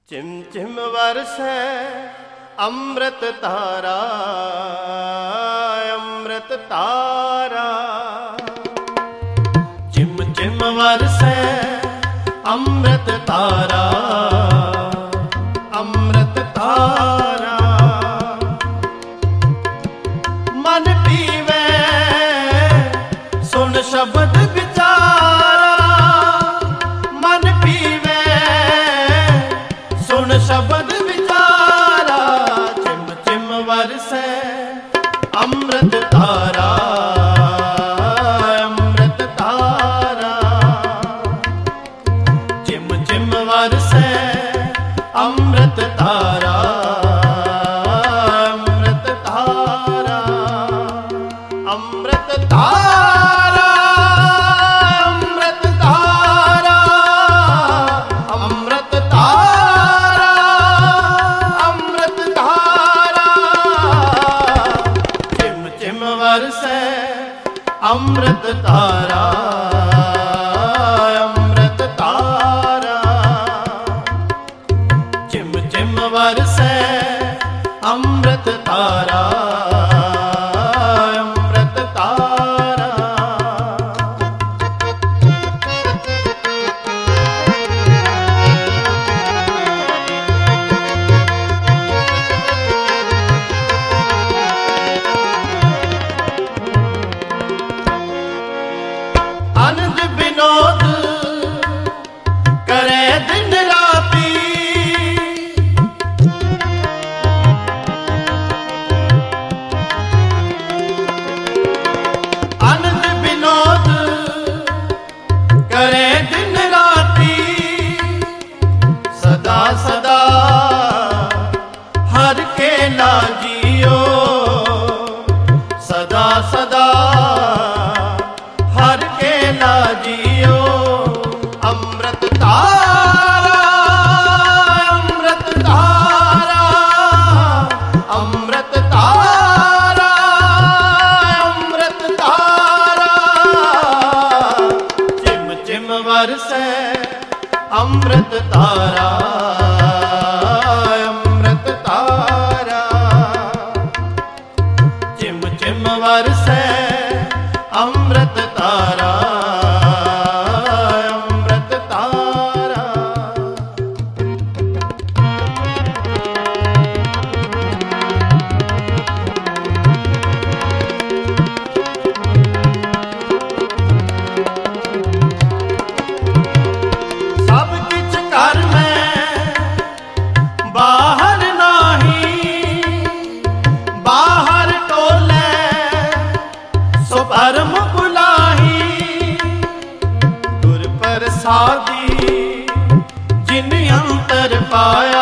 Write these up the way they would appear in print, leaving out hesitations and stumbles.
चिम चिम बरसे अमृत तारा, अमृत तारा। चिम चिम बरसे अमृत तारा, अमृत तारा। मन पीवे सुन शब्द विचारा, मन पीवे सुन शब्द विचारा। चिम चिम बरसे अमृत तारा, अमृत तारा। चिम चिम बरसे अमृत तारा, अमृत तारा। अमृत तारा, अमृत तारा, अमृत तारा, अमृत तारा। चिम चिम बरसे अमृत तारा, अमृत तारा। चिम चिम बरसे अमृत तारा, अमृत तारा। आनंद विनोद करे दिन राती, आनंद विनोद करे दिन राती। सदा सदा हर के लाजियो, सदा सदा हर के लाजियो। अमृत तारा, अमृत तारा, अमृत तारा, अमृत तारा। चिम चिम बरसे अमृत तारा, अमृत तारा। चिम चिम बरसे अमृत तारा, अमृत तारा। सब किछ घर में बाहर नाही, बाहर टोले सो भरम बुलाही। गुर प्रसादी जिन अंतर पाया,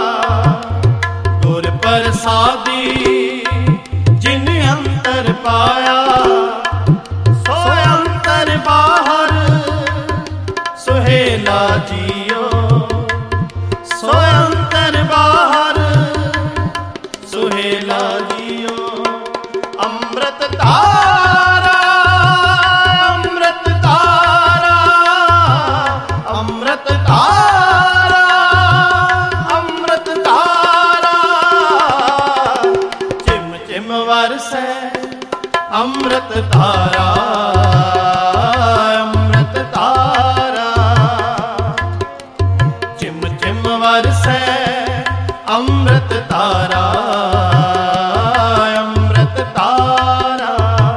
गुर प्रसादी जिन अंतर पाया। सो अंतर बाहर सुहेला जियो, सो अंतर बाहर सुहेला जियो। अमृत तारा, अमृत तारा, अमृत तारा, अमृत तारा। चिम चिम बरसे अमृत तारा, अमृत तारा। चिम चिम बरसे अमृत तारा, अमृत तारा।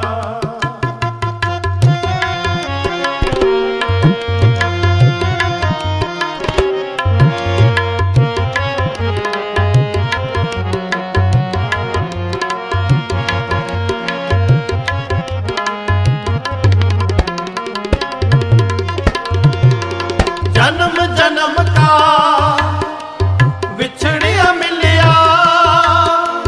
जन्म जन्म का विछड़िया मिलिया,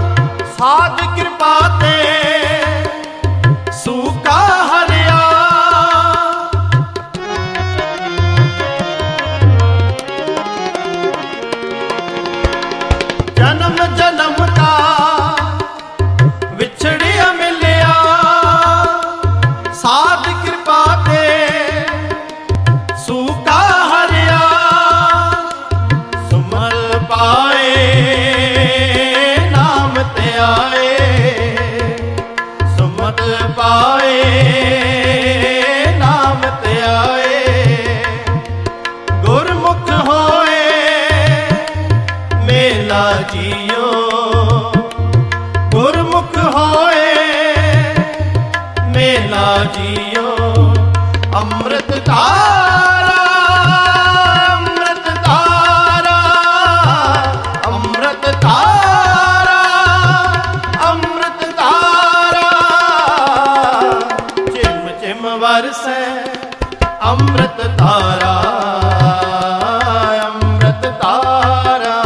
ਪਾਏ ਨਾਮ ਤੇ ਆਏ, ਸੁਮਤ ਪਾਏ ਨਾਮ ਤੇ ਆਏ, ਗੁਰਮੁਖ ਹੋਏ ਮੇਲਾ ਜੀਓ, ਗੁਰਮੁਖ ਹੋਏ ਮੇਲਾ ਜੀਓ। ਅੰਮ੍ਰਿਤ ਧਾਰਾ ਅੰਮ੍ਰਿਤ ਧਾਰਾ ਅੰਮ੍ਰਿਤ ਧਾਰਾ ਅੰਮ੍ਰਿਤ ਧਾਰਾ, ਚਿਮ ਚਿਮ ਵਰਸੈ ਅੰਮ੍ਰਿਤ ਧਾਰਾ ਅੰਮ੍ਰਿਤ ਧਾਰਾ,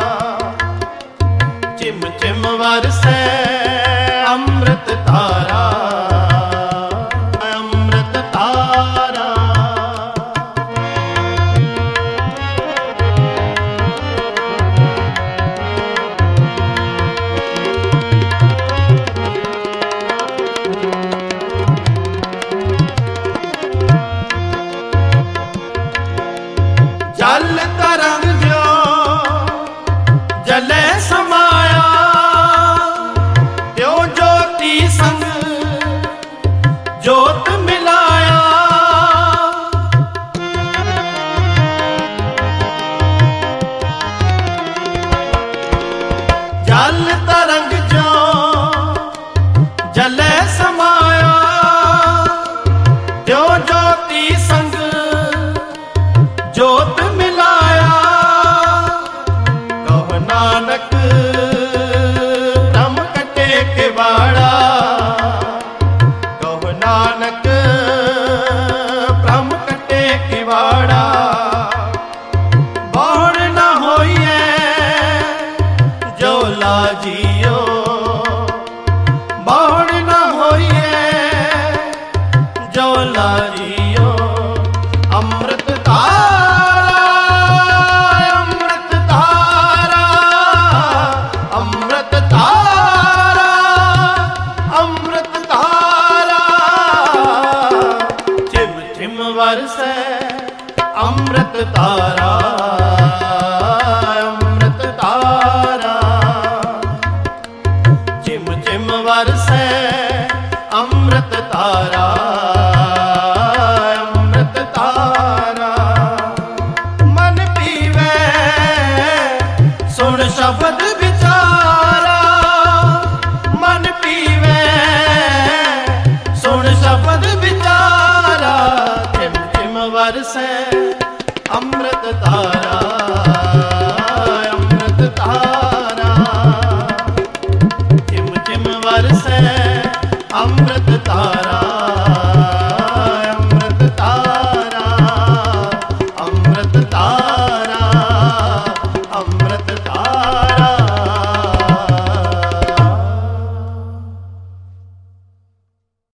ਚਿਮ ਚਿਮ ਵਰਸੈ ਅੰਮ੍ਰਿਤ ਧਾਰਾ ਅੰਮ੍ਰਿਤ ਧਾਰਾ। ਜਲ ਤਰੰਗ ਜੋ ਜਲੇ ਸਮਾਇਆ, ਤਿਉ ਜੋਤੀ ਸੰਗ ਜੋਤ ਮਿਲਾਇਆ, ਜਲ ਤਰੰਗ ਜੋ ਜਲੇ ਸਮਾਇਆ, ਤਿਉ ਜੋਤੀ ਸੰਗ ਜੋਤ ਮਿਲਾਇਆ, ਕਹੁ ਨਾਨਕ ਬ੍ਰਹਮ ਕਟੇ ਕਿਵਾੜਾ, ਕਹੁ ਨਾਨਕ ਬ੍ਰਹਮ ਕਟੇ ਕਿਵਾੜਾ, ਬਹੁੜ ਨਾ ਹੋਈਐ ਜੋ ਲਾਜੀਓ, ਬਹੁੜ ਨਾ ਹੋਈਐ ਜੋ ਲਾਜੀਓ। ਅੰਮ੍ਰਿਤ ਧਾਰਾ ਅੰਮ੍ਰਿਤ ਧਾਰਾ ਅੰਮ੍ਰਿਤ ਧਾਰਾ ਅੰਮ੍ਰਿਤ ਧਾਰਾ, ਚਿਮ ਚਿਮ ਵਰਸੈ ਅੰਮ੍ਰਿਤ ਧਾਰਾ ਅੰਮ੍ਰਿਤ ਧਾਰਾ, ਚਿਮ ਚਿਮ ਵਰਸੈ ਅੰਮ੍ਰਿਤ ਧਾਰਾ ਅੰਮ੍ਰਿਤ ਧਾਰਾ। ਮਨ ਪੀਵੇ ਸੁਣ ਸ਼ਬਦ ਵਿਚਾਰਾ, ਮਨ ਪੀਵੇ ਸੁਣ ਸ਼ਬਦ ਵਿਚਾਰਾ, ਚਿਮ ਚਿਮ ਵਰਸੈ ਅੰਮ੍ਰਿਤ ਧਾਰਾ ਅੰਮ੍ਰਿਤ ਧਾਰਾ, ਚਿਮ ਚਿਮ ਵਰਸੈ